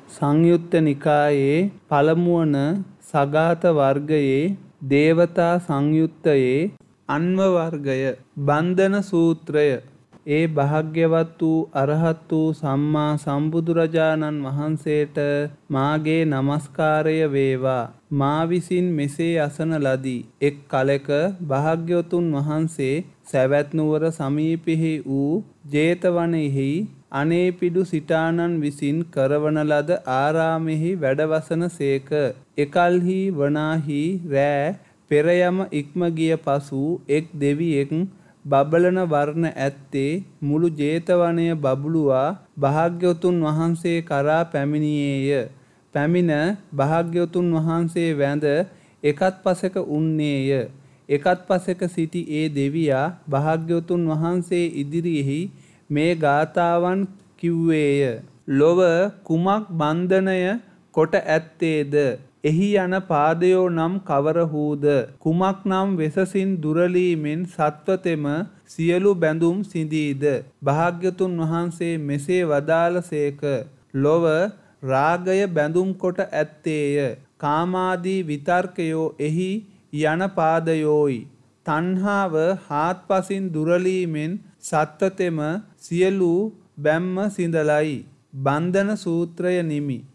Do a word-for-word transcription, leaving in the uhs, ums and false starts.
සංයුත්ත නිකායේ පළමුවන සගත වර්ගයේ දේවතා සංයුත්තයේ අන්ව වර්ගය බන්ධන සූත්‍රය. ඒ භාග්‍යවත් වූ අරහත් වූ සම්මා සම්බුදුරජාණන් වහන්සේට මාගේ නමස්කාරය වේවා. මා විසින් මෙසේ අසන ලදී. එක් කලෙක භාග්‍යවතුන් වහන්සේ සවැත් නුවර සමීපෙහි වූ ජේතවනයෙහි අනේපිඩු සිටානන් විසින් කරවන ලද ආරාමෙහි වැඩවසන සේක. එකල්හි වනාහි රෑ පෙරයම ඉක්ම ගිය පසු එක් දෙවියෙක් බබලන වර්ණ ඇත්තේ මුළු ජේතවනය බබළුවා භාග්‍යවතුන් වහන්සේ කරා පැමිණියේය. පැමිණ භාග්‍යවතුන් වහන්සේ වැඳ එකත් පසෙක උන්නේය. එකත් පසෙක සිටි ඒ දෙවියා භාග්‍යවතුන් වහන්සේ ඉදිරියෙහි මේ ගාථාවන් කිව්වේය. ලොව කුමක් බන්ධනය කොට ඇත්තේද? එහි යන පාදයෝ නම් කවරහූද? කුමක් නම් වෙසසින් දුරලීමෙන් සත්වතෙම සියලු බැඳුම් සිඳීද? භාග්‍යතුන් වහන්සේ මෙසේ වදාළසේක. ලොව රාගය බැඳුම් කොට ඇත්තේය. කාමාදී විතර්කයෝ එහි යන පාදයෝයි. තණ්හාව හාත්පසින් දුරලීමෙන් සත්වතෙම සියලු බැම්ම සිඳලයි. බන්ධන සූත්‍රය නිමි.